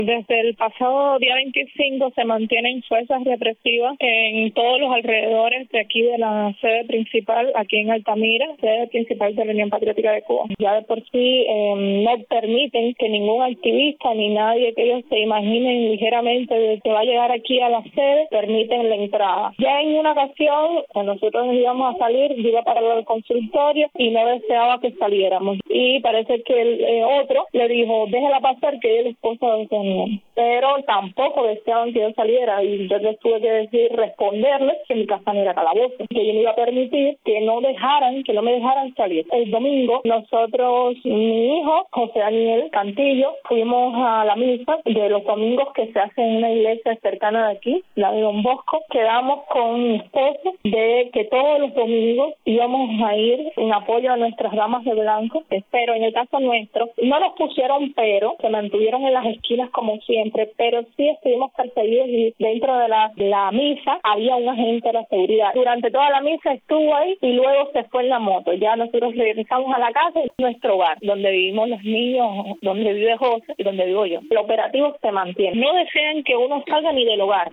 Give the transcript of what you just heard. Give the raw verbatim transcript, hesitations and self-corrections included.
Desde el pasado día veinticinco se mantienen fuerzas represivas en todos los alrededores de aquí de la sede principal, aquí en Altamira, sede principal de la Unión Patriótica de Cuba. Ya de por sí eh, no permiten que ningún activista ni nadie que ellos se imaginen ligeramente de que va a llegar aquí a la sede, permiten la entrada. Ya en una ocasión, cuando nosotros íbamos a salir, yo iba para el consultorio y no deseaba que saliéramos. Y parece que el eh, otro le dijo, déjela pasar que ella es la esposa de Daniel. Pero tampoco deseaban que yo saliera y yo les tuve que decir, responderles que mi casa no era calabozo, que yo no iba a permitir que no dejaran, que no me dejaran salir. El domingo nosotros, mi hijo, José Daniel Cantillo, fuimos a la misa de los domingos que se hace en una iglesia cercana de aquí, la de Don Bosco. Quedamos con mi esposo de que todos los domingos íbamos a ir en apoyo a nuestras damas de blanco, pero en el caso nuestro no nos pusieron pero, se mantuvieron en las esquinas como siempre, pero sí estuvimos perseguidos y dentro de la, la misa había un agente de la seguridad. Durante toda la misa estuvo ahí y luego se fue en la moto. Ya nosotros regresamos a la casa, nuestro hogar, donde vivimos los niños, donde vive José y donde vivo yo. El operativo se mantiene. No desean que uno salga ni del hogar.